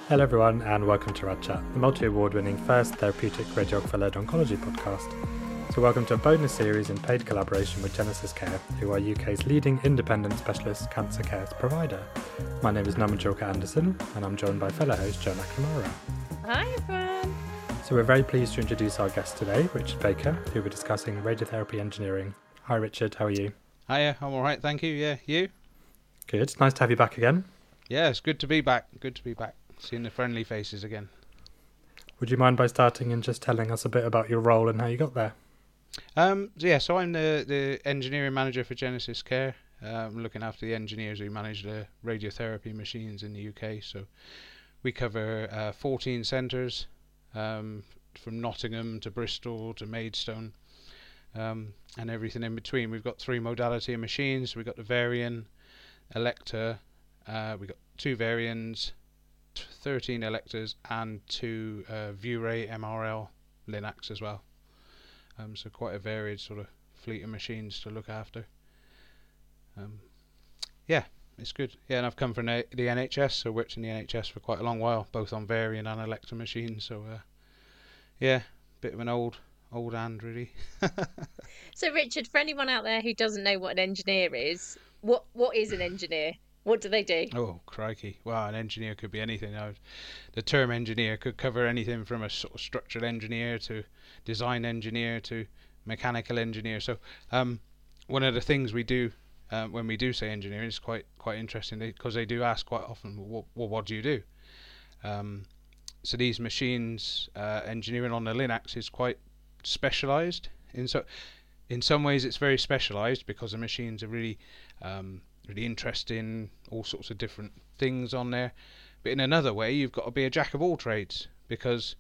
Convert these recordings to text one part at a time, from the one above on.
Hello everyone and welcome to Rad Chat, the multi-award winning first therapeutic radiographer-led oncology podcast. So welcome to a bonus series in paid collaboration with GenesisCare, who are UK's leading independent specialist cancer care provider. My name is Namanjorka Anderson and I'm joined by fellow host Joe McNamara. Hi everyone! So we're very pleased to introduce our guest today, Richard Baker, who will be discussing radiotherapy engineering. Hi Richard, how are you? Hiya, I'm alright, thank you. Yeah, you? Good, nice to have you back again. Yeah, it's good to be back. Seeing the friendly faces again. Would you mind by starting and just telling us a bit about your role and how you got there? So I'm the engineering manager for GenesisCare. Looking after the engineers who manage the radiotherapy machines in the UK. So we cover 14 centres, from Nottingham to Bristol to Maidstone, and everything in between. We've got 3 modality of machines. We've got the Varian, Elekta, we've got 2 Varians, 13 Elektas and 2 ViewRay MRL Linacs as well. So quite a varied sort of fleet of machines to look after. Yeah, it's good. Yeah, and I've come from the NHS, so worked in the NHS for quite a long while, both on Varian and Elekta machines. So yeah, bit of an old hand really. So Richard, for anyone out there who doesn't know what an engineer is, what is an engineer? What do they do? Oh, crikey. Well, an engineer could be anything. The term engineer could cover anything from a sort of structural engineer to design engineer to mechanical engineer. So one of the things we do when we do say engineer is quite interesting, because they do ask quite often, well, what do you do? So these machines, engineering on the Linacs is quite specialised. In some ways it's very specialised because the machines are really interesting, all sorts of different things on there. But in another way, you've got to be a jack of all trades, because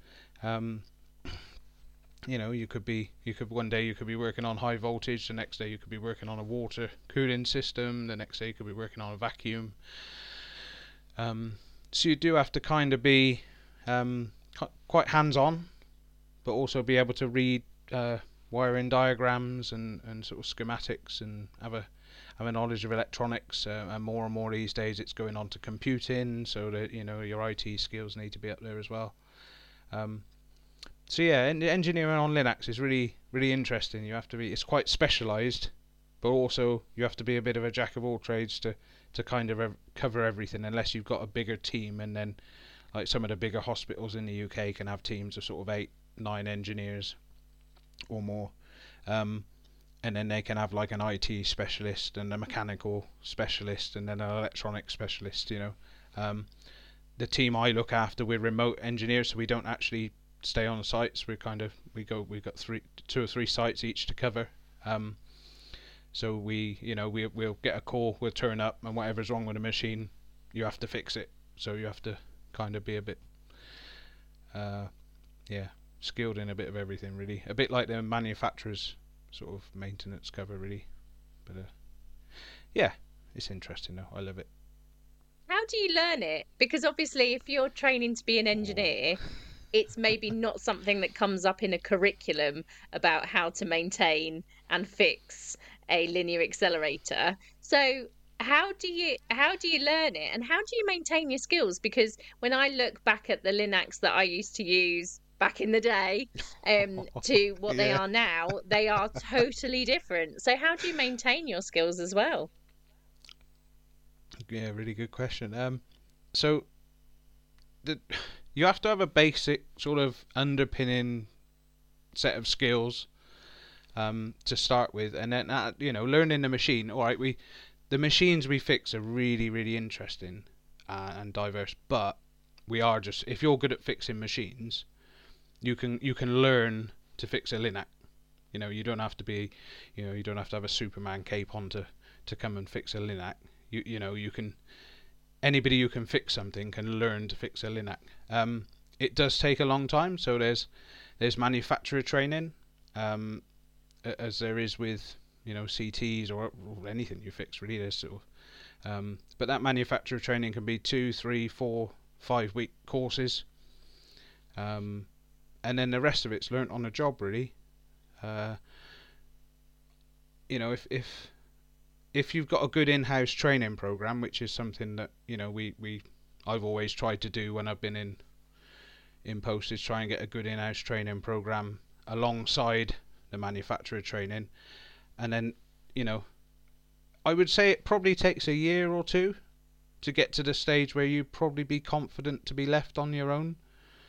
you could one day you could be working on high voltage, the next day you could be working on a water cooling system, the next day you could be working on a vacuum. So you do have to kind of be quite hands-on, but also be able to read wiring diagrams and sort of schematics, and have a knowledge of electronics, and more these days it's going on to computing, so that your IT skills need to be up there as well. So yeah, engineering on Linux is really interesting. You have to be, it's quite specialised, but also you have to be a bit of a jack of all trades to kind of cover everything, unless you've got a bigger team, and then like some of the bigger hospitals in the UK can have teams of sort of 8-9 engineers or more. And then they can have like an IT specialist and a mechanical specialist and then an electronic specialist. The team I look after, we're remote engineers, so we don't actually stay on the sites. We've got 2 or 3 sites each to cover. So we'll get a call, we'll turn up, and whatever's wrong with the machine, you have to fix it. So you have to kind of be a bit skilled in a bit of everything, really. A bit like the manufacturers sort of maintenance cover, really. But yeah, it's interesting though. I love it. How do you learn it? Because obviously if you're training to be an engineer, it's maybe not something that comes up in a curriculum about how to maintain and fix a linear accelerator. So how do you learn it, and how do you maintain your skills? Because when I look back at the Linacs that I used to use back in the day to what they are now, they are totally different. So how do you maintain your skills as well? Yeah, really good question. So you have to have a basic sort of underpinning set of skills to start with, and then learning the machine. All right, the machines we fix are really interesting and diverse, but if you're good at fixing machines, you can learn to fix a Linac. You don't have to be, you don't have to have a Superman cape on to come and fix a Linac. Anybody who can fix something can learn to fix a Linac. It does take a long time, so there's manufacturer training, as there is with CTs or anything you fix, really. There's sort of but that manufacturer training can be 2, 3, 4, 5 week courses. And then the rest of it's learnt on the job, really. If you've got a good in-house training program, which is something that I've always tried to do when I've been in post is try and get a good in-house training program alongside the manufacturer training, and then I would say it probably takes a year or two to get to the stage where you probably be confident to be left on your own.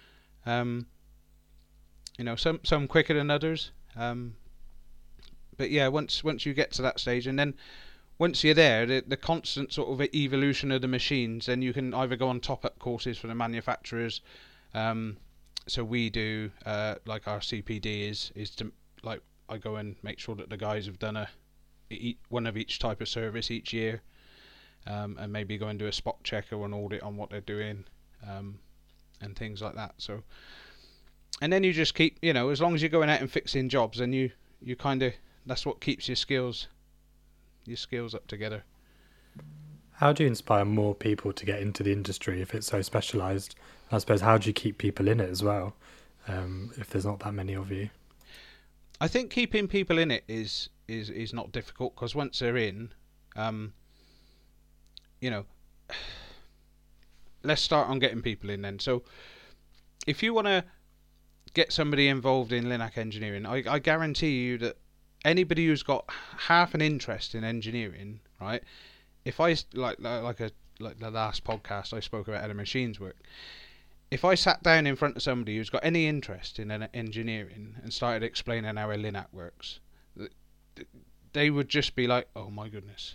Some quicker than others. But yeah, once you get to that stage, and then once you're there, the constant sort of evolution of the machines, then you can either go on top-up courses for the manufacturers. So we do, like our CPD is to, like, I go and make sure that the guys have done one of each type of service each year, and maybe go and do a spot check or an audit on what they're doing, and things like that. So, and then you just keep, as long as you're going out and fixing jobs, then you kind of, that's what keeps your skills up together. How do you inspire more people to get into the industry if it's so specialised? I suppose, how do you keep people in it as well, if there's not that many of you? I think keeping people in it is not difficult, because once they're in, let's start on getting people in then. So if you want to get somebody involved in Linac engineering, I guarantee you that anybody who's got half an interest in engineering, right? If I like the last podcast I spoke about how the machines work. If I sat down in front of somebody who's got any interest in engineering and started explaining how a Linac works, they would just be like, "Oh my goodness,"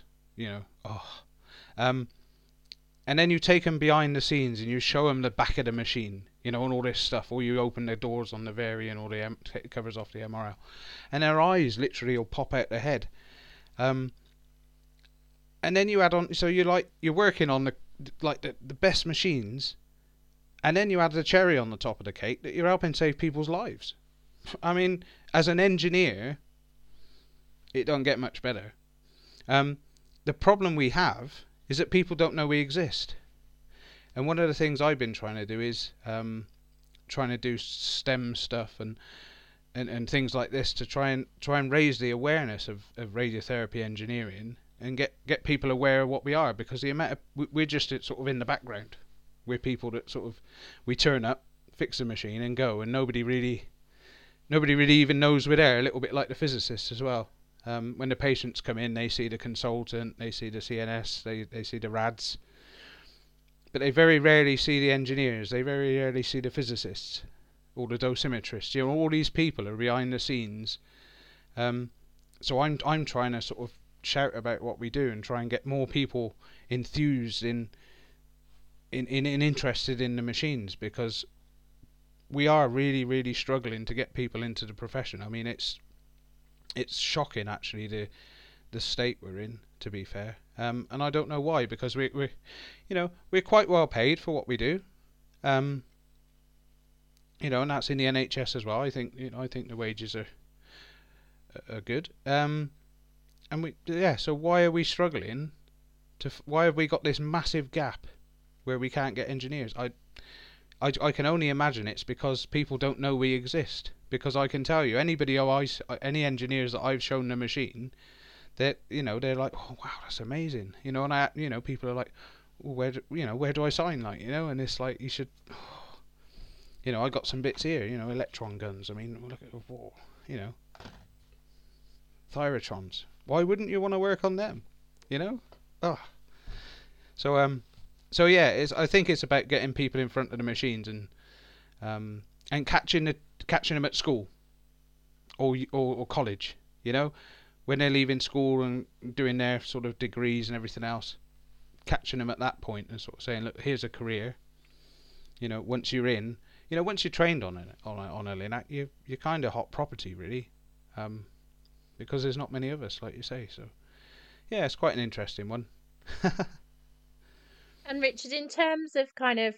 and then you take them behind the scenes and you show them the back of the machine, and all this stuff, or you open the doors on the Varian or the covers off the MRL, and their eyes literally will pop out their head. And then you add on, so you're working on the best machines, and then you add the cherry on the top of the cake that you're helping save people's lives. I mean, as an engineer, it don't get much better. The problem we have is that people don't know we exist. And one of the things I've been trying to do is trying to do STEM stuff and things like this to try and raise the awareness of radiotherapy engineering and get people aware of what we are, because the amount of, we're just sort of in the background. We're people that sort of, we turn up, fix the machine and go, and nobody really even knows we're there. A little bit like the physicists as well. When the patients come in, they see the consultant, they see the CNS, they see the RADs, but they very rarely see the engineers. They very rarely see the physicists or the dosimetrists. All these people are behind the scenes. So I'm trying to sort of shout about what we do and try and get more people enthused in interested in the machines, because we are really, really struggling to get people into the profession. I mean, it's shocking actually the state we're in, to be fair. And I don't know why, because we're quite well paid for what we do. And that's in the NHS as well. I think the wages are good. So why are we struggling why have we got this massive gap where we can't get engineers? I can only imagine it's because people don't know we exist. Because I can tell you, any engineers that I've shown the machine, they're like, "Oh wow, that's amazing," and people are like, well, where do I sign, and it's like, you should, I got some bits here, electron guns. I mean, look at, Thyrotrons. Why wouldn't you want to work on them? So yeah, I think it's about getting people in front of the machines and catching them at school or college, when they're leaving school and doing their sort of degrees and everything else, catching them at that point and sort of saying, look, here's a career. Once you're in, once you're trained on a Linac, you're kind of hot property really, because there's not many of us, like you say. So yeah, it's quite an interesting one. And Richard, in terms of kind of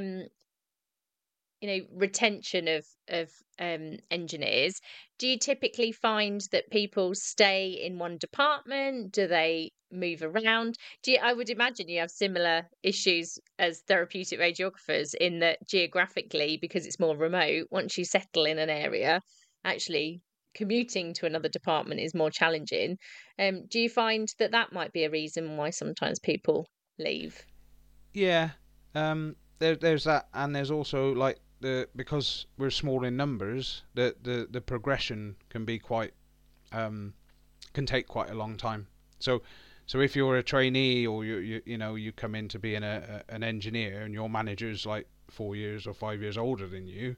retention of engineers, do you typically find that people stay in one department? Do they move around? I would imagine you have similar issues as therapeutic radiographers, in that geographically, because it's more remote, once you settle in an area, actually commuting to another department is more challenging. Do you find that might be a reason why sometimes people leave? Yeah, There's that, and there's also like because we're small in numbers, the progression can be quite can take quite a long time. So if you're a trainee or you come in to be an engineer and your manager's like 4 years or 5 years older than you,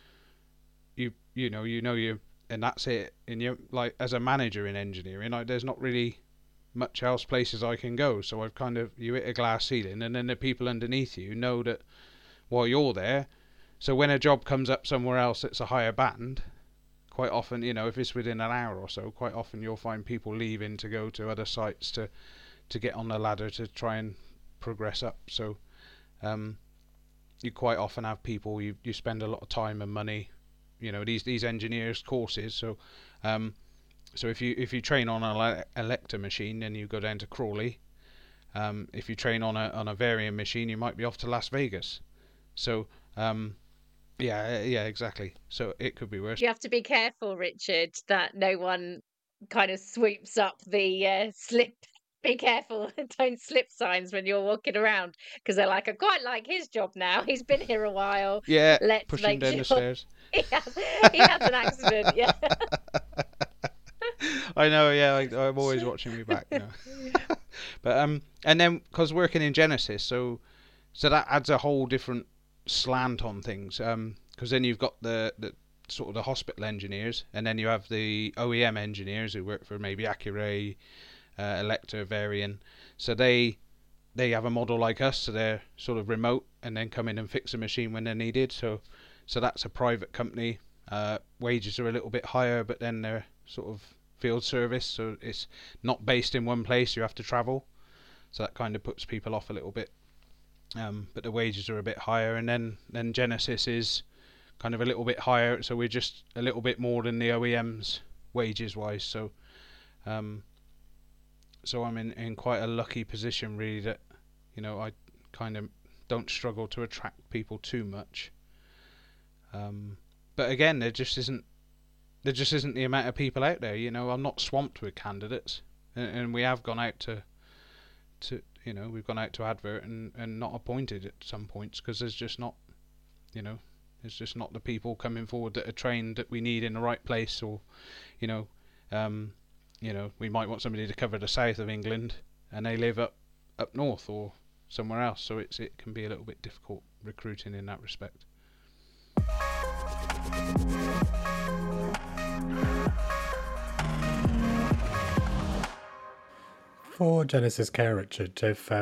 you and that's it. And you like as a manager in engineering, there's not really much else places I can go. So I've kind of you hit a glass ceiling, and then the people underneath you know that while you're there. So when a job comes up somewhere else that's a higher band, quite often, if it's within an hour or so, quite often you'll find people leaving to go to other sites to get on the ladder to try and progress up. So you quite often have people you spend a lot of time and money, these engineers courses. So so if you train on an Electa machine, then you go down to Crawley. If you train on a Varian machine, you might be off to Las Vegas. So yeah, exactly. So it could be worse. You have to be careful, Richard, that no one kind of sweeps up the slip. Be careful, don't slip signs when you're walking around, because they're like, I quite like his job now. He's been here a while. Yeah, let's pushing make down sure the stairs. he has an accident. Yeah. I know. Yeah, I'm always watching me back. But and then because working in Genesis, so that adds a whole different slant on things. Because then you've got the sort of the hospital engineers, and then you have the OEM engineers who work for maybe Accuray, Electa, Varian. So they have a model like us, so they're sort of remote and then come in and fix a machine when they're needed. So that's a private company. Wages are a little bit higher, but then they're sort of field service, so it's not based in one place. You have to travel, so that kind of puts people off a little bit. But the wages are a bit higher, and then Genesis is kind of a little bit higher, so we're just a little bit more than the OEMs wages wise. So so I'm in quite a lucky position really that I kind of don't struggle to attract people too much. But again, there just isn't the amount of people out there. I'm not swamped with candidates, and we have gone out to we've gone out to advert and not appointed at some points because there's just not there's just not the people coming forward that are trained that we need in the right place. Or we might want somebody to cover the south of England and they live up north or somewhere else, so it can be a little bit difficult recruiting in that respect. For Genesis Care, Richard,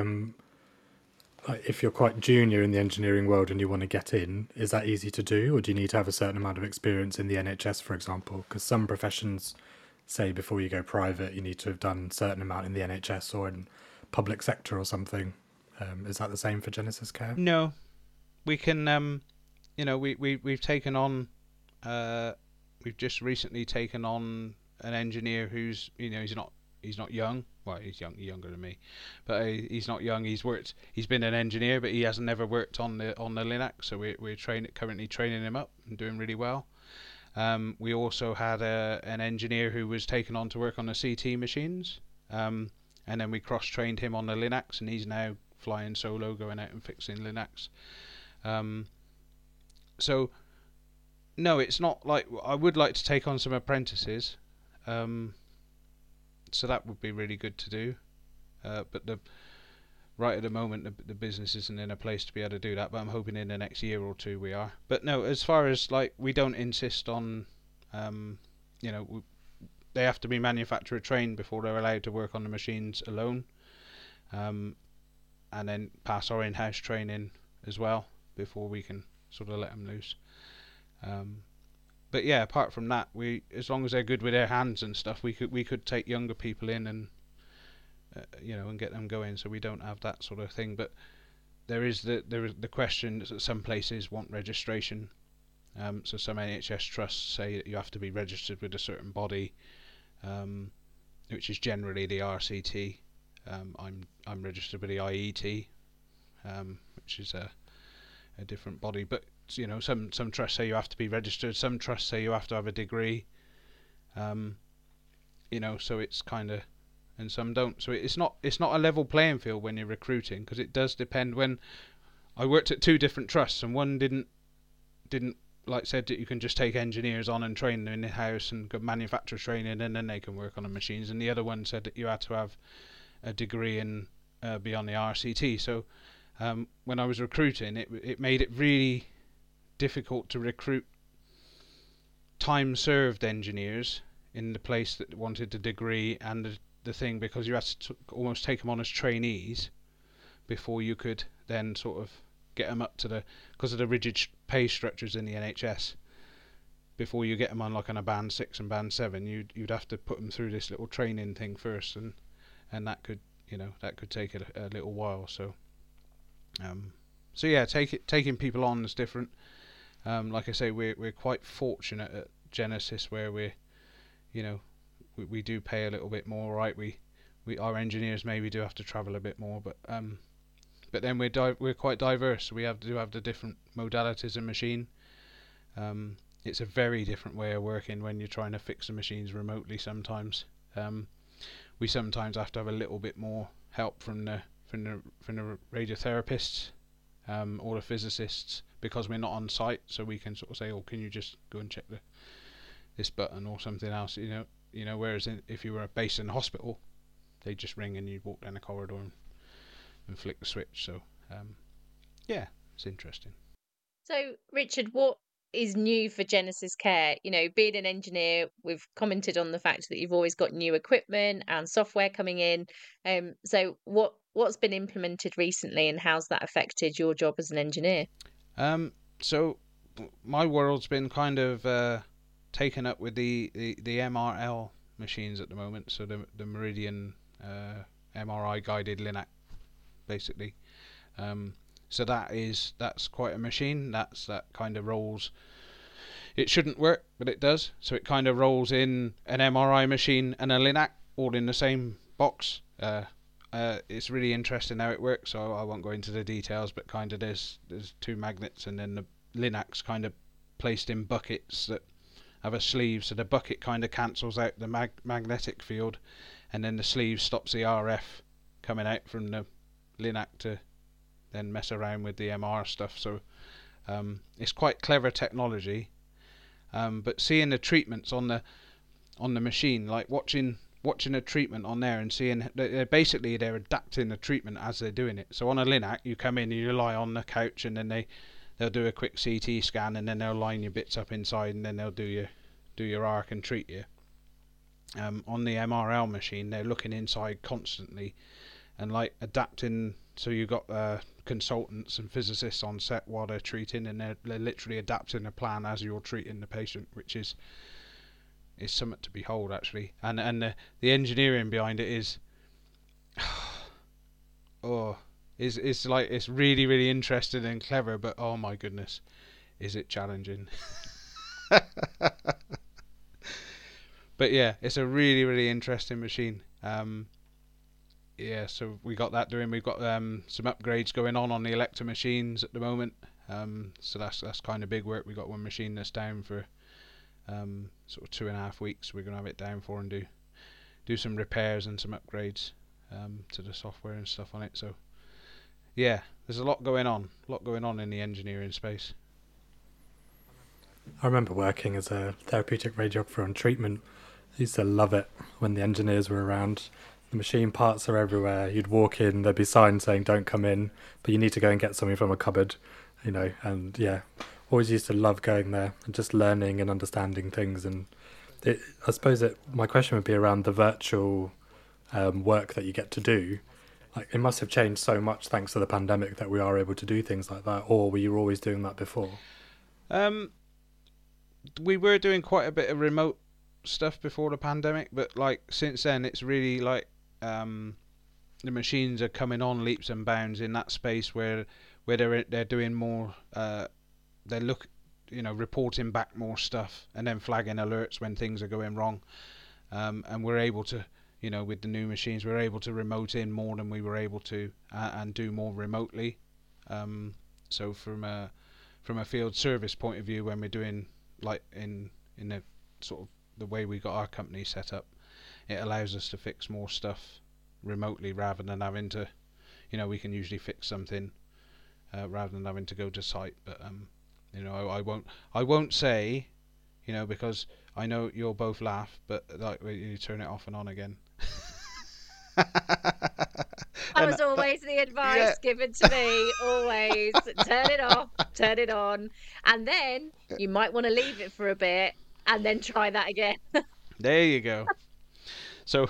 if you're quite junior in the engineering world and you want to get in, is that easy to do, or do you need to have a certain amount of experience in the NHS, for example? Because some professions say before you go private, you need to have done a certain amount in the NHS or in public sector or something. Is that the same for Genesis Care? No, we can. We've taken on. We've just recently taken on an engineer who's he's not young. Well, he's younger than me, but he's not young. He's been an engineer, but he hasn't never worked on the Linux. So we're currently training him up and doing really well. We also had an engineer who was taken on to work on the CT machines, and then we cross-trained him on the Linux, and he's now flying solo, going out and fixing Linux. So no, it's not like I would like to take on some apprentices. So that would be really good to do, but right at the moment the business isn't in a place to be able to do that. But I'm hoping in the next year or two we are. But no, as far as we don't insist on, they have to be manufacturer trained before they're allowed to work on the machines alone, and then pass our in-house training as well before we can sort of let them loose. But yeah, apart from that, as long as they're good with their hands and stuff, we could take younger people in and and get them going. So we don't have that sort of thing. But there is the question that some places want registration. So some NHS trusts say that you have to be registered with a certain body, which is generally the RCT. I'm registered with the IET, which is a different body, but some trusts say you have to be registered, some trusts say you have to have a degree, so it's kind of, and some don't. So it's not a level playing field when you're recruiting, because it does depend. When I worked at 2 different trusts, and one didn't like said that you can just take engineers on and train them in the house and go manufacturer training, and then they can work on the machines. And the other one said that you had to have a degree and be on the RCT. So when I was recruiting, it made it really difficult to recruit time served engineers in the place that wanted the degree and the thing, because you had to almost take them on as trainees before you could then sort of get them up to because of the rigid pay structures in the NHS. Before you get them on like on a band 6 and band 7, you'd have to put them through this little training thing first, and that could take a little while. So yeah, taking people on is different. Like I say, we're quite fortunate at Genesis where we do pay a little bit more, right? Our engineers maybe do have to travel a bit more, but then we're quite diverse. We do have the different modalities of machine. It's a very different way of working when you're trying to fix the machines remotely. Sometimes we sometimes have to have a little bit more help from the radiotherapists or the physicists, because we're not on site, so we can sort of say, "Oh, can you just go and check this button or something else?" Whereas if you were based in a hospital, they just ring and you'd walk down the corridor and flick the switch. So yeah, it's interesting. So Richard, what is new for Genesis Care? Being an engineer, we've commented on the fact that you've always got new equipment and software coming in. So what's been implemented recently, and how's that affected your job as an engineer? So my world's been kind of taken up with the MRL machines at the moment. So the Meridian MRI guided Linac, basically. So that's quite a machine. That kind of rolls. It shouldn't work, but it does. So it kind of rolls in an MRI machine and a Linac all in the same box. It's really interesting how it works. So I won't go into the details, but kind of there's 2 magnets, and then the Linac's kind of placed in buckets that have a sleeve. So the bucket kind of cancels out the magnetic field, and then the sleeve stops the RF coming out from the Linac to then mess around with the MR stuff. So it's quite clever technology, but seeing the treatments on the machine, like watching a treatment on there and seeing basically they're adapting the treatment as they're doing it. So on a Linac, you come in and you lie on the couch, and then they'll do a quick CT scan, and then they'll line your bits up inside, and then they'll do your arc and treat you. On the MRL machine, they're looking inside constantly and like adapting. So you've got consultants and physicists on set while they're treating, and they're literally adapting a plan as you're treating the patient, which is something to behold, actually. And the engineering behind it is it's really, really interesting and clever, but oh my goodness, is it challenging. But yeah, it's a really, really interesting machine. Yeah, so we got that doing. We've got some upgrades going on the Elekta machines at the moment. So that's kind of big work. We got one machine that's down for sort of 2.5 weeks. We're gonna have it down for and do some repairs and some upgrades to the software and stuff on it. So yeah, there's a lot going on in the engineering space. I remember working as a therapeutic radiographer on treatment. I used to love it when the engineers were around. The machine parts are everywhere. You'd walk in, there'd be signs saying don't come in, but you need to go and get something from a cupboard, and yeah, always used to love going there and just learning and understanding things. And I suppose my question would be around the virtual work that you get to do. Like, it must have changed so much thanks to the pandemic that we are able to do things like that, or were you always doing that before? We were doing quite a bit of remote stuff before the pandemic, but like since then it's really like the machines are coming on leaps and bounds in that space where they're doing more. They look, reporting back more stuff and then flagging alerts when things are going wrong. And we're able to, with the new machines, we're able to remote in more than we were able to and do more remotely. So from a field service point of view, when we're doing like in the sort of the way we got our company set up, it allows us to fix more stuff remotely rather than having to, we can usually fix something rather than having to go to site. But I won't say, because I know you'll both laugh, but like you turn it off and on again. That was always the advice given to me. Always turn it off, turn it on, and then you might want to leave it for a bit and then try that again. There you go. So,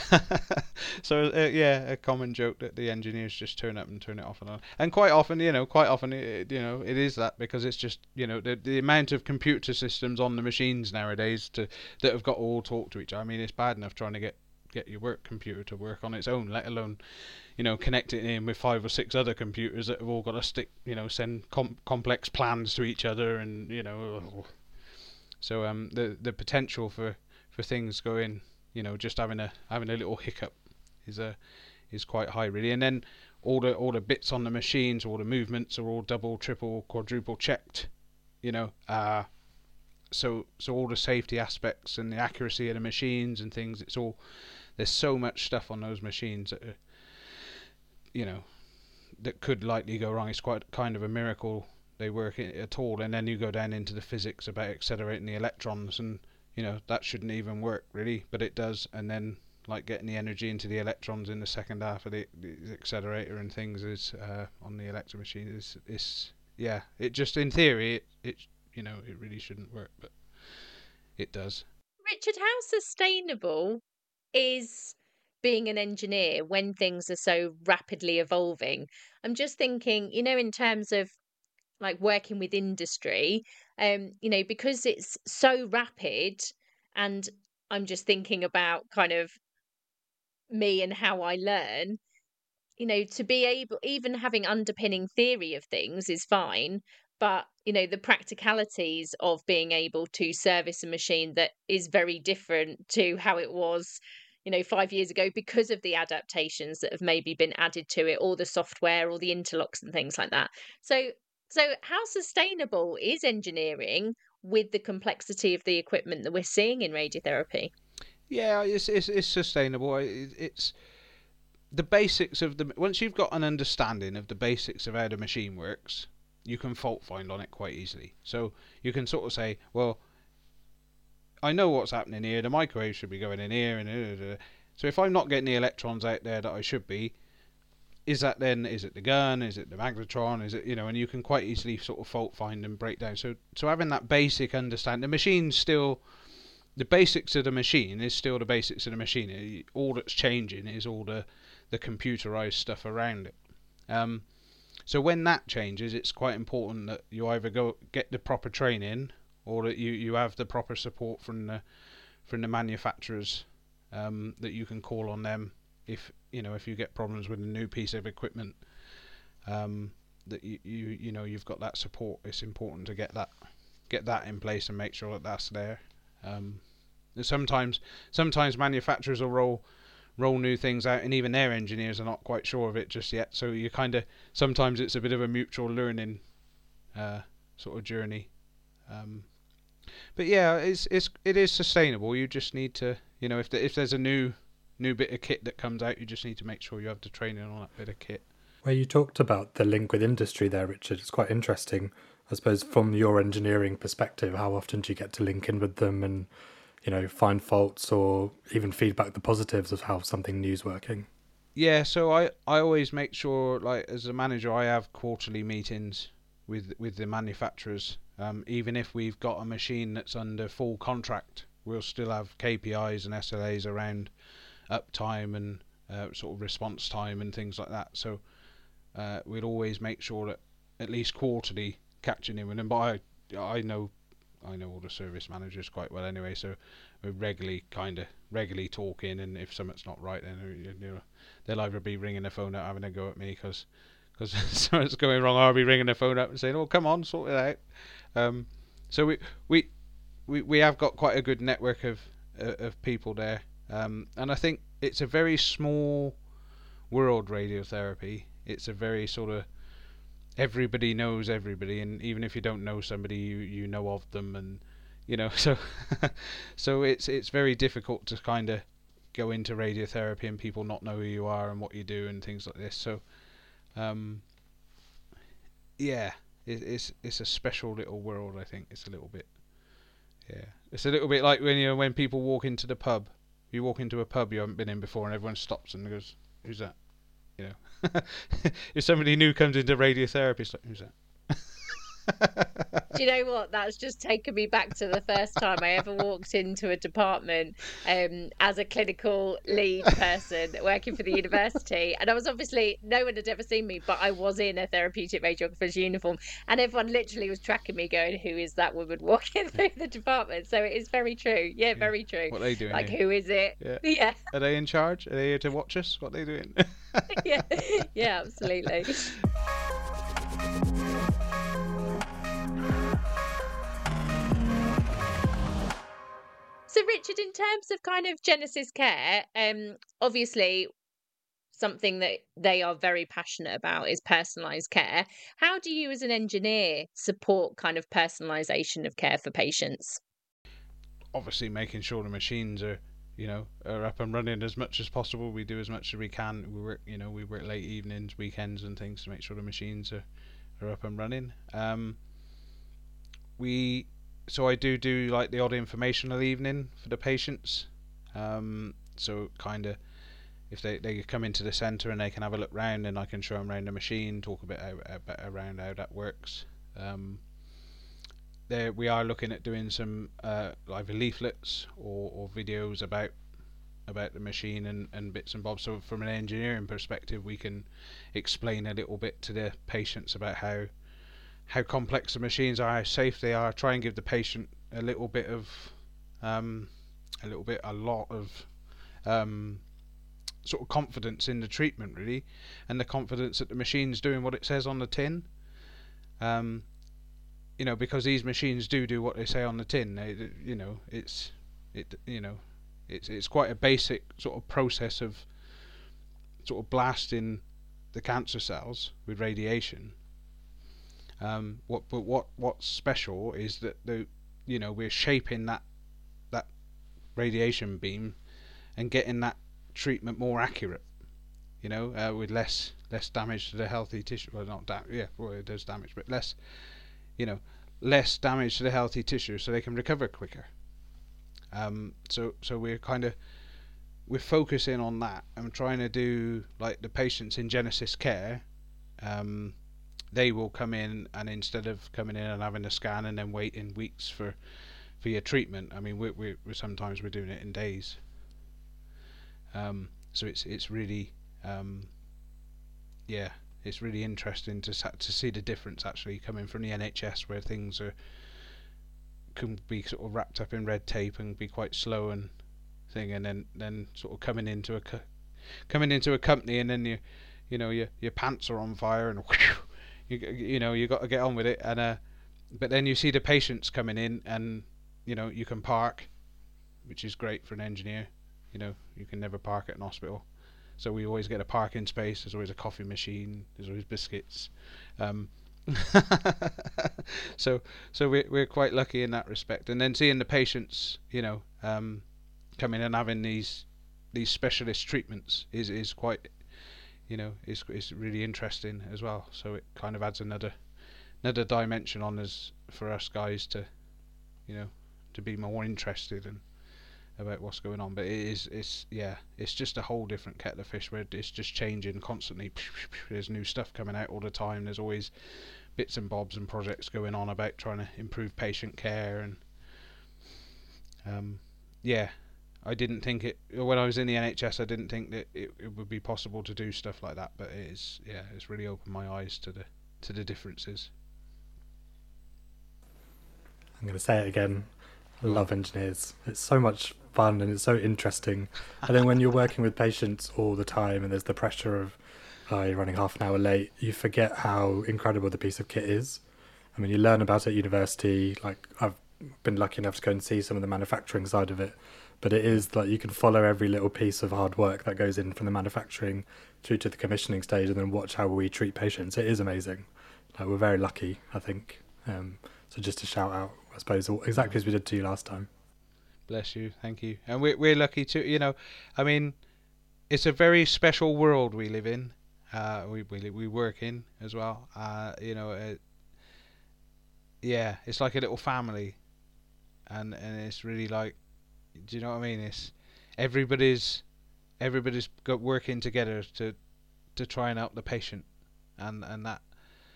a common joke that the engineers just turn up and turn it off and on. And quite often, it is that, because it's just, the amount of computer systems on the machines nowadays that have got to all talk to each other. I mean, it's bad enough trying to get your work computer to work on its own, let alone, connect it in with 5 or 6 other computers that have all got to send complex plans to each other, and so the potential for things going, just having a little hiccup is quite high, really. And then all the bits on the machines, all the movements are all double, triple, quadruple checked, so all the safety aspects and the accuracy of the machines and things, there's so much stuff on those machines that that could likely go wrong. It's quite kind of a miracle they work at all. And then you go down into the physics about accelerating the electrons, and that shouldn't even work really, but it does. And then like getting the energy into the electrons in the second half of the accelerator and things is on the electro machine is it just, in theory, it really shouldn't work, but it does. Richard, how sustainable is being an engineer when things are so rapidly evolving? I'm just thinking, in terms of like working with industry, because it's so rapid, and I'm just thinking about kind of me and how I learn, to be able, even having underpinning theory of things is fine, but the practicalities of being able to service a machine that is very different to how it was 5 years ago, because of the adaptations that have maybe been added to it, or the software or the interlocks and things like that. So how sustainable is engineering with the complexity of the equipment that we're seeing in radiotherapy? Yeah, it's sustainable. It's the basics of once you've got an understanding of the basics of how the machine works, you can fault find on it quite easily. So you can sort of say, well, I know what's happening here. The microwave should be going in here, and so if I'm not getting the electrons out there that I should be, is it the gun? Is it the magnetron? Is it, and you can quite easily sort of fault find and break down. So having that basic understanding, the machine's still, the basics of the machine is still the basics of the machine. All that's changing is all the computerized stuff around it. So when that changes, it's quite important that you either go get the proper training, or that you have the proper support from the manufacturers, that you can call on them if you get problems with a new piece of equipment, that you've got that support. It's important to get that in place and make sure that that's there. Sometimes manufacturers will roll new things out, and even their engineers are not quite sure of it just yet. So you kind of, sometimes it's a bit of a mutual learning sort of journey. But yeah, it is sustainable. You just need to, if there's a new bit of kit that comes out, you just need to make sure you have the training on that bit of kit. Where you talked about the link with industry there, Richard, it's quite interesting. I suppose from your engineering perspective, how often do you get to link in with them and, find faults or even feedback the positives of how something new's working? Yeah, so I always make sure, like as a manager, I have quarterly meetings with the manufacturers. Even if we've got a machine that's under full contract, we'll still have KPIs and SLAs around uptime and sort of response time and things like that. So we'd always make sure that at least quarterly catching in with them. But I know all the service managers quite well anyway, so we're regularly talking, and if something's not right, then they'll either be ringing the phone up having a go at me because something's going wrong, or I'll be ringing the phone up and saying, "Oh, come on, sort it out." So we have got quite a good network of people there, and I think it's a very small world, radiotherapy. It's a very sort of, everybody knows everybody, and even if you don't know somebody, you know of them, and so so it's very difficult to kind of go into radiotherapy and people not know who you are and what you do and things like this. So yeah, it's a special little world. I think it's a little bit. Yeah, it's a little bit like when people walk into the pub. You walk into a pub you haven't been in before, and everyone stops and goes, "Who's that?" You know, if somebody new comes into radiotherapy, it's like, "Who's that?" Do you know what? That's just taken me back to the first time I ever walked into a department as a clinical lead person working for the university. And I was obviously, no one had ever seen me, but I was in a therapeutic radiographer's uniform. And everyone literally was tracking me going, who is that woman walking through the department? So it is very true. Yeah, very true. What are they doing Like, here? who is it? Yeah. Are they in charge? Are they here to watch us? What are they doing? Yeah, absolutely. So, Richard, in terms of kind of Genesis Care, obviously something that they are very passionate about is personalised care. How do you, as an engineer, support kind of personalisation of care for patients? Obviously, making sure the machines are up and running as much as possible. We do as much as we can. We work late evenings, weekends, and things to make sure the machines are up and running. So I do like the odd informational evening for the patients. So kind of if they come into the centre and they can have a look round, and I can show them around the machine, talk a bit around how that works. There we are looking at doing some either leaflets or videos about the machine and bits and bobs. So from an engineering perspective, we can explain a little bit to the patients about how complex the machines are, how safe they are, try and give the patient a lot of sort of confidence in the treatment, really, and the confidence that the machine's doing what it says on the tin. Because these machines do what they say on the tin. It's quite a basic sort of process of sort of blasting the cancer cells with radiation. What's special is that we're shaping that radiation beam and getting that treatment more accurate. With less damage to the healthy tissue. Well, it does damage, but less damage to the healthy tissue, so they can recover quicker. So we're focusing on that and trying to do like the patients in Genesis Care. They will come in, and instead of coming in and having a scan and then waiting weeks for your treatment, I mean, we're sometimes we're doing it in days. So it's really it's really interesting to see the difference actually coming from the NHS, where things can be sort of wrapped up in red tape and be quite slow and thing, and then sort of coming into a company, and then your pants are on fire and you got to get on with it, and but then you see the patients coming in, and you can park, which is great for an engineer. You can never park at an hospital, so we always get a parking space. There's always a coffee machine, there's always biscuits. So we're quite lucky in that respect, and then seeing the patients coming and having these specialist treatments is quite is really interesting as well. So it kind of adds another dimension on for us guys to to be more interested in about what's going on. But it's just a whole different kettle of fish, where it's just changing constantly. There's new stuff coming out all the time. There's always bits and bobs and projects going on about trying to improve patient care, and I didn't think when I was in the NHS, I didn't think that it would be possible to do stuff like that, but it's really opened my eyes to the differences. I'm going to say it again. I love engineers. It's so much fun and it's so interesting. And then when you're working with patients all the time and there's the pressure of you're running half an hour late, you forget how incredible the piece of kit is. I mean, you learn about it at university. Like, I've been lucky enough to go and see some of the manufacturing side of it, but it is like you can follow every little piece of hard work that goes in from the manufacturing through to the commissioning stage, and then watch how we treat patients. It is amazing. Like, we're very lucky, I think. So just to shout out, I suppose, exactly as we did to you last time. Bless you, thank you. And we're lucky too. I mean, it's a very special world we live in. We work in as well. Yeah, it's like a little family, and it's really like, do you know what I mean? It's everybody's got working together to try and help the patient, and that,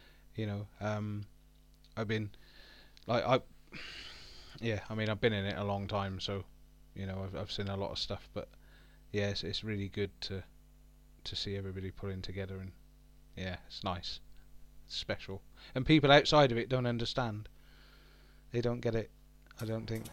I've been like I mean, I've been in it a long time, so I've seen a lot of stuff, but yeah, it's really good to see everybody pulling together, and yeah, it's nice, it's special, and people outside of it don't understand. They don't get it, I don't think.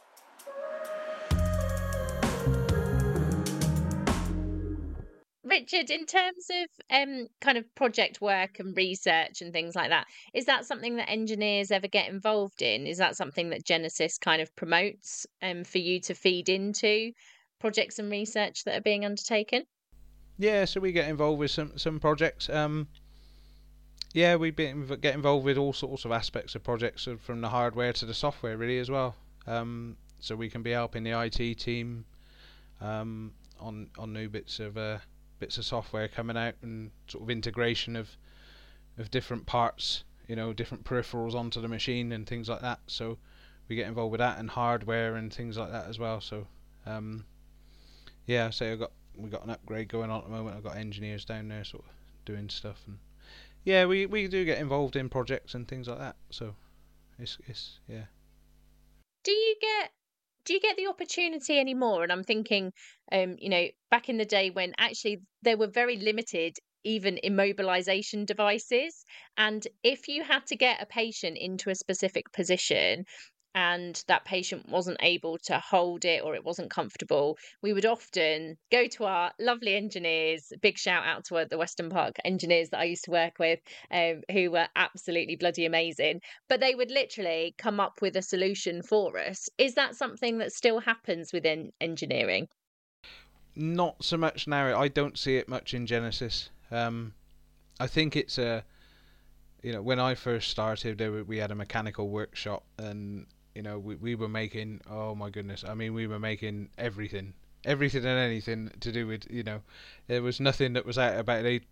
Richard, in terms of kind of project work and research and things like that, is that something that engineers ever get involved in? Is that something that Genesis kind of promotes for you to feed into projects and research that are being undertaken? Yeah, so we get involved with some projects. Yeah, get involved with all sorts of aspects of projects, from the hardware to the software, really, as well. So we can be helping the IT team on new bits of software coming out, and sort of integration of different parts, different peripherals onto the machine and things like that. So we get involved with that, and hardware and things like that as well. So yeah, so we got an upgrade going on at the moment. I've got engineers down there sort of doing stuff, and yeah, we do get involved in projects and things like that. So it's yeah. Do you get the opportunity anymore? And I'm thinking, back in the day when actually there were very limited even immobilization devices, and if you had to get a patient into a specific position and that patient wasn't able to hold it or it wasn't comfortable, we would often go to our lovely engineers. Big shout out to the Western Park engineers that I used to work with, who were absolutely bloody amazing. But they would literally come up with a solution for us. Is that something that still happens within engineering? Not so much now. I don't see it much in Genesis. I think it's when I first started, we had a mechanical workshop, and we were making, oh my goodness, I mean, we were making everything and anything to do with, there was nothing that was out about it.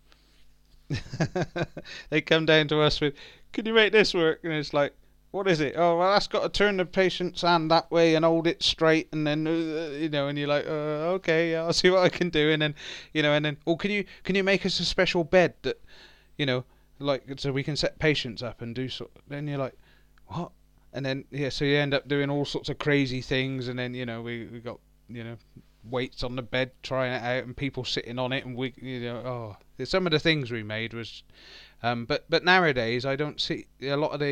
They come down to us with, can you make this work? And it's like, what is it? Oh, well, that's got to turn the patient's hand that way and hold it straight, and then and you're like, okay, yeah, I'll see what I can do, and then oh, can you make us a special bed that, like, so we can set patients up and do so. Then you're like, what? And then yeah, so you end up doing all sorts of crazy things, and then we got weights on the bed, trying it out, and people sitting on it, and some of the things we made was, but nowadays I don't see a lot of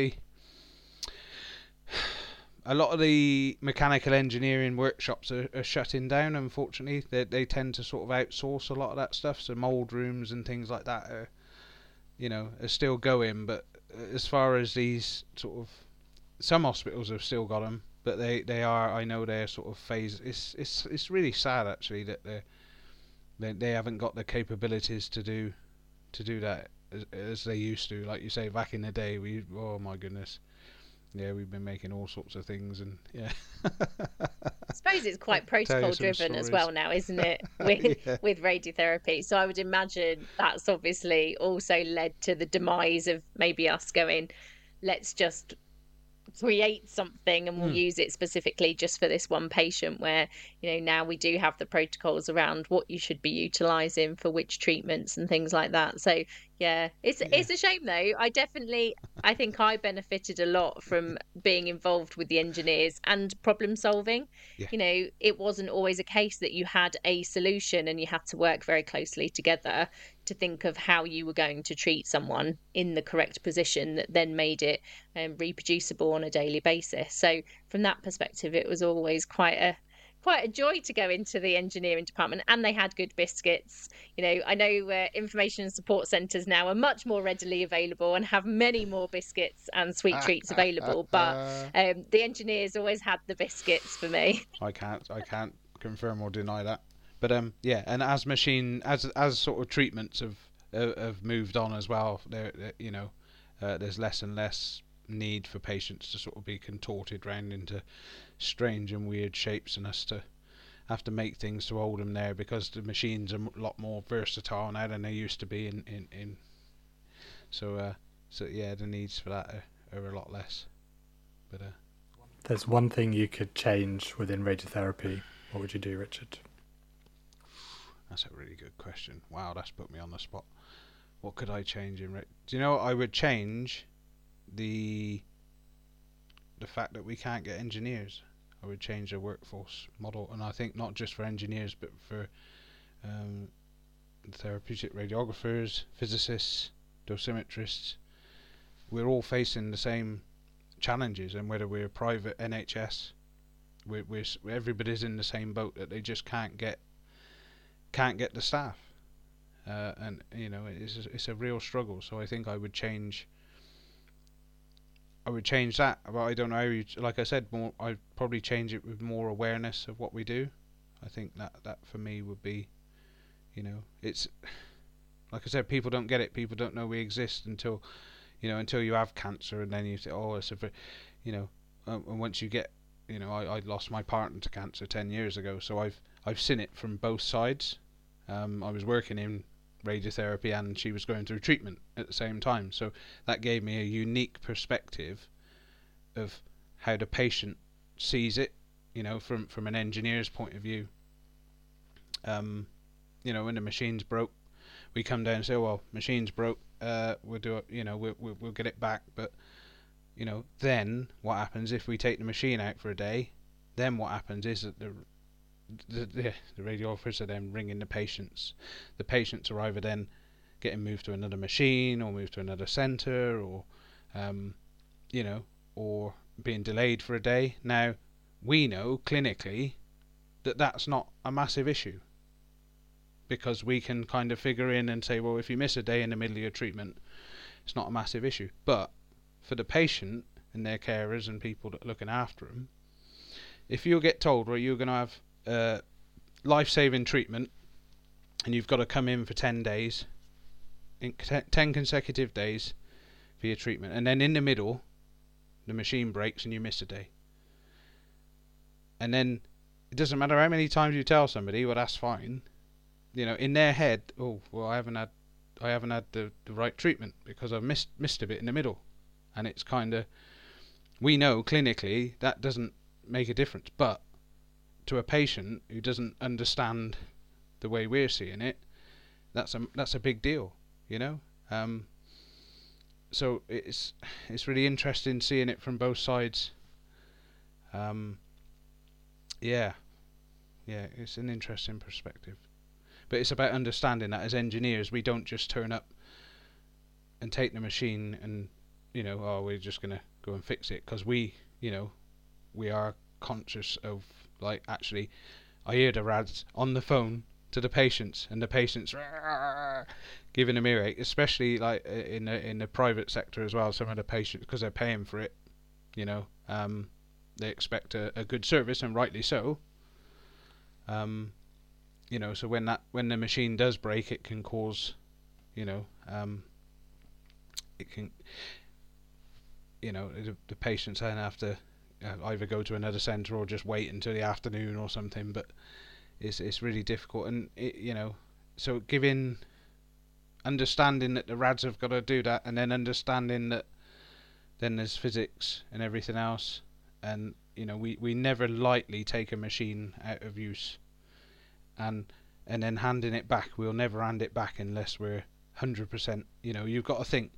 the mechanical engineering workshops are shutting down. Unfortunately, they tend to sort of outsource a lot of that stuff. So mould rooms and things like that are still going, but as far as these sort of, some hospitals have still got them, but they are, I know they're sort of phased. It's really sad actually that they haven't got the capabilities to do that as they used to. Like you say, back in the day, oh my goodness, yeah, we've been making all sorts of things, and yeah. I suppose it's quite protocol driven as well now, isn't it? With radiotherapy. So I would imagine that's obviously also led to the demise of maybe us going, let's just create something and we'll use it specifically just for this one patient, where now we do have the protocols around what you should be utilizing for which treatments and things like that. So yeah, it's a shame though. I think I benefited a lot from being involved with the engineers and problem solving. It wasn't always a case that you had a solution and you had to work very closely together to think of how you were going to treat someone in the correct position that then made it reproducible on a daily basis. So from that perspective, it was always quite a joy to go into the engineering department, and they had good biscuits. I know information and support centres now are much more readily available and have many more biscuits and sweet treats available, but the engineers always had the biscuits for me. I can't confirm or deny that. But yeah, and as sort of treatments have moved on as well, there's less and less need for patients to sort of be contorted round into strange and weird shapes, and us to have to make things to hold them there, because the machines are a lot more versatile now than they used to be in so yeah, the needs for that are a lot less. But there's one thing you could change within radiotherapy, what would you do, Richard? That's a really good question. Wow, that's put me on the spot. What could I change in? Do you know what I would change? The fact that we can't get engineers. I would change the workforce model, and I think not just for engineers, but for therapeutic radiographers, physicists, dosimetrists. We're all facing the same challenges, and whether we're private NHS, we're everybody's in the same boat, that they just can't get the staff, and it's a real struggle. So I think I would change that. But I don't know. Like I said, more. I'd probably change it with more awareness of what we do. I think that for me would be, it's like I said, people don't get it. People don't know we exist until you have cancer, and then you say, oh, it's and once you get, I lost my partner to cancer 10 years ago, so I've seen it from both sides. I was working in radiotherapy, and she was going through treatment at the same time, so that gave me a unique perspective of how the patient sees it, from an engineer's point of view. When the machine's broke, we come down and say, well, machine's broke, we'll do it, we'll get it back. But then what happens if we take the machine out for a day? Then what happens is that the radiographers are then ringing the patients. The patients are either then getting moved to another machine, or moved to another centre, or or being delayed for a day. Now, we know clinically that that's not a massive issue, because we can kind of figure in and say, well, if you miss a day in the middle of your treatment, it's not a massive issue. But for the patient and their carers and people that are looking after them, if you get told, well, you're going to have life-saving treatment, and you've got to come in for 10 days, 10 consecutive days for your treatment, and then in the middle the machine breaks and you miss a day, and then it doesn't matter how many times you tell somebody, well, that's fine, in their head, oh, well, I haven't had the right treatment because I've missed a bit in the middle. And it's kind of, we know clinically that doesn't make a difference, but to a patient who doesn't understand the way we're seeing it, that's a big deal, so it's really interesting seeing it from both sides. Yeah, it's an interesting perspective, but it's about understanding that as engineers, we don't just turn up and take the machine and we're just gonna go and fix it, because we are conscious of, like, actually, I hear the rads on the phone to the patients, and the patients giving them earache, especially like in the private sector as well. Some of the patients, because they're paying for it, they expect a good service, and rightly so. So when the machine does break, it can cause, it can, the patients then have to either go to another centre or just wait until the afternoon or something. But it's really difficult, and so understanding that the rads have got to do that, and then understanding that then there's physics and everything else, and we never lightly take a machine out of use, and then handing it back. We'll never hand it back unless we're 100%. You've got to think,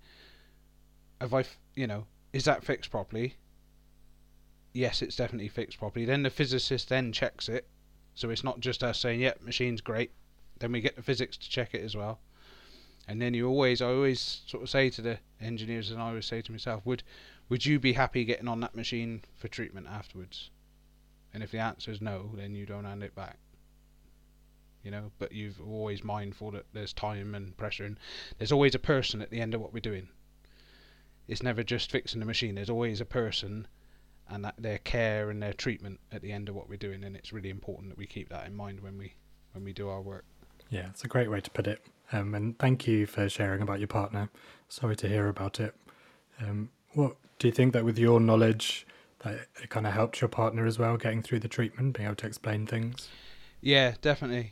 is that fixed properly? Yes, it's definitely fixed properly. Then the physicist then checks it, so it's not just us saying, yep, machine's great. Then we get the physics to check it as well. And then I always sort of say to the engineers, and I always say to myself, would you be happy getting on that machine for treatment afterwards? And if the answer is no, then you don't hand it back. But you're always mindful that there's time and pressure, and there's always a person at the end of what we're doing. It's never just fixing the machine. There's always a person, and that their care and their treatment at the end of what we're doing, and it's really important that we keep that in mind when we do our work. Yeah, it's a great way to put it. And thank you for sharing about your partner. Sorry to hear about it. What do you think that with your knowledge that it kind of helped your partner as well, getting through the treatment, being able to explain things? Yeah, definitely.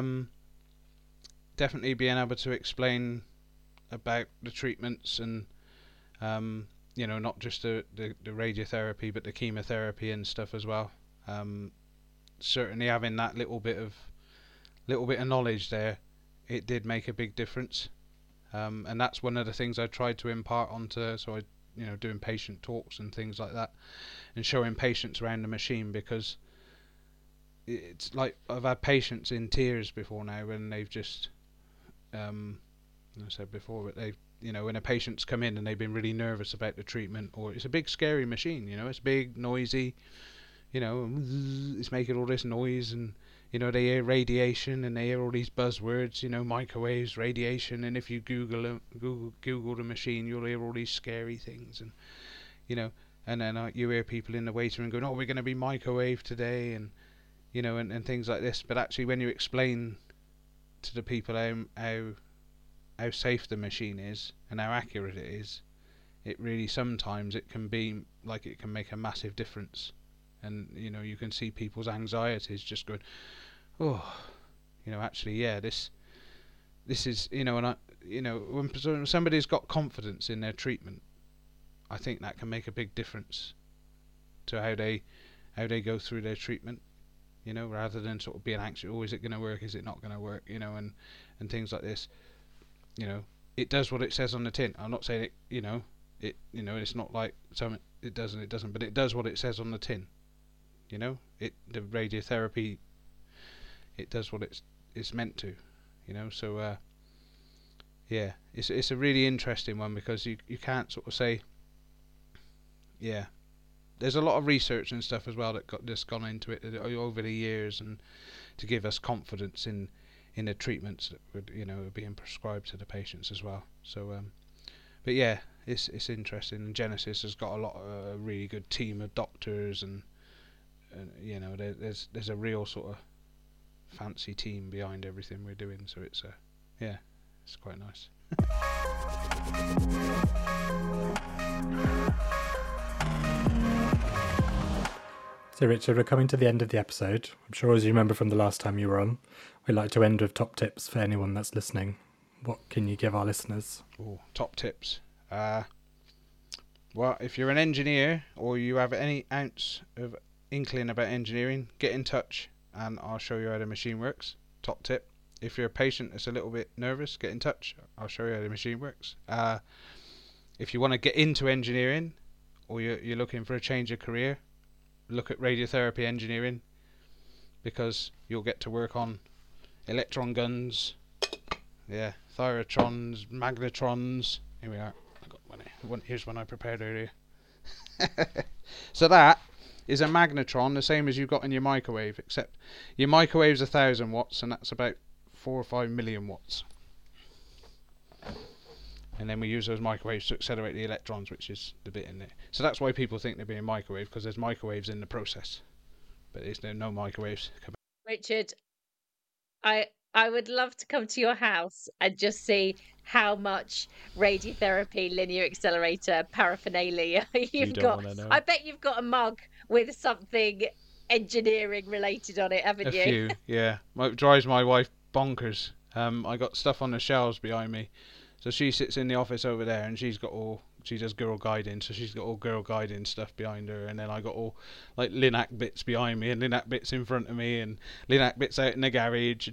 Definitely being able to explain about the treatments and not just the radiotherapy, but the chemotherapy and stuff as well. Certainly having that little bit of knowledge there, it did make a big difference. And that's one of the things I tried to impart onto. So I, doing patient talks and things like that, and showing patients around the machine, because it's like I've had patients in tears before now when they've just, I said before, but they've, when a patient's come in and they've been really nervous about the treatment, or it's a big scary machine, it's big, noisy, it's making all this noise, and they hear radiation and they hear all these buzzwords, microwaves, radiation, and if you Google the machine, you'll hear all these scary things, and and then you hear people in the waiting room going, "Oh, we're going to be microwave today," and and things like this. But actually, when you explain to the people how safe the machine is and how accurate it is, it really sometimes it can be like it can make a massive difference. And you can see people's anxieties just going, oh, actually, yeah, this is, and when somebody's got confidence in their treatment, I think that can make a big difference to how they go through their treatment, rather than sort of being anxious, oh, is it going to work, is it not going to work, and things like this. It does what it says on the tin. I'm not saying it, it's not like something it doesn't, but it does what it says on the tin. The radiotherapy, it does what it's meant to, so yeah, it's a really interesting one, because you can't sort of say, yeah, there's a lot of research and stuff as well that just gone into it over the years, and to give us confidence in the treatments that would are being prescribed to the patients as well. So but yeah, it's interesting, and Genesis has got a really good team of doctors, and there's a real sort of fancy team behind everything we're doing, so it's it's quite nice. So Richard, we're coming to the end of the episode. I'm sure, as you remember from the last time you were on, we like to end with top tips for anyone that's listening. What can you give our listeners? Oh, top tips. Well, if you're an engineer or you have any ounce of inkling about engineering, get in touch and I'll show you how the machine works. Top tip. If you're a patient that's a little bit nervous, get in touch. I'll show you how the machine works. If you want to get into engineering, or you're looking for a change of career, look at radiotherapy engineering, because you'll get to work on electron guns, thyrotrons, magnetrons. Here we are. I got one. Here's one I prepared earlier. So that is a magnetron, the same as you've got in your microwave, except your microwave's 1,000 watts, and that's about 4 or 5 million watts. And then we use those microwaves to accelerate the electrons, which is the bit in there. So that's why people think they're being microwave, because there's microwaves in the process, but there's no microwaves. Richard, I would love to come to your house and just see how much radiotherapy linear accelerator paraphernalia you've got. I bet you've got a mug with something engineering related on it, haven't you? A few, yeah. It drives my wife bonkers. I got stuff on the shelves behind me. So she sits in the office over there, and she does girl guiding, so she's got all girl guiding stuff behind her, and then I got all like Linac bits behind me, and Linac bits in front of me, and Linac bits out in the garage,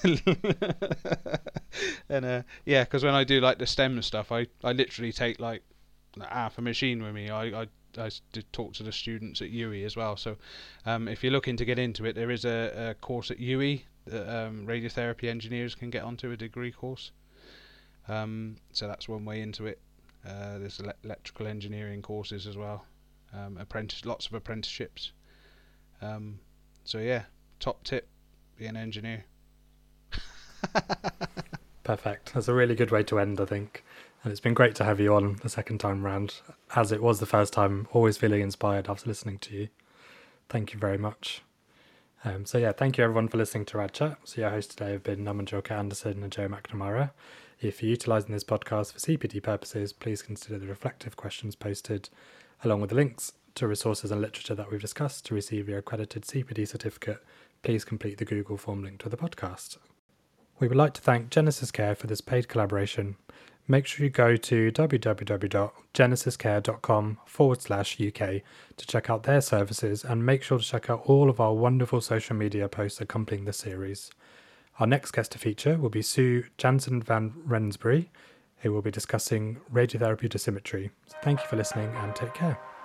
and yeah, because when I do like the STEM stuff, I literally take like half a machine with me. I did talk to the students at UWE as well, so if you're looking to get into it, there is a course at UWE that radiotherapy engineers can get onto, a degree course. So that's one way into it. There's electrical engineering courses as well. Lots of apprenticeships. So yeah, top tip: be an engineer. Perfect. That's a really good way to end, I think. And it's been great to have you on the second time round, as it was the first time. Always feeling inspired after listening to you. Thank you very much. So yeah, thank you everyone for listening to Rad Chat. So your hosts today have been Namanjot Anderson and Joe McNamara. If you're utilising this podcast for CPD purposes, please consider the reflective questions posted, along with the links to resources and literature that we've discussed, to receive your accredited CPD certificate please complete the Google form linked to the podcast. We would like to thank GenesisCare for this paid collaboration. Make sure you go to www.genesiscare.com/UK to check out their services, and make sure to check out all of our wonderful social media posts accompanying the series. Our next guest to feature will be Sue Jansen van Rensbury, who will be discussing radiotherapy dosimetry. So thank you for listening and take care.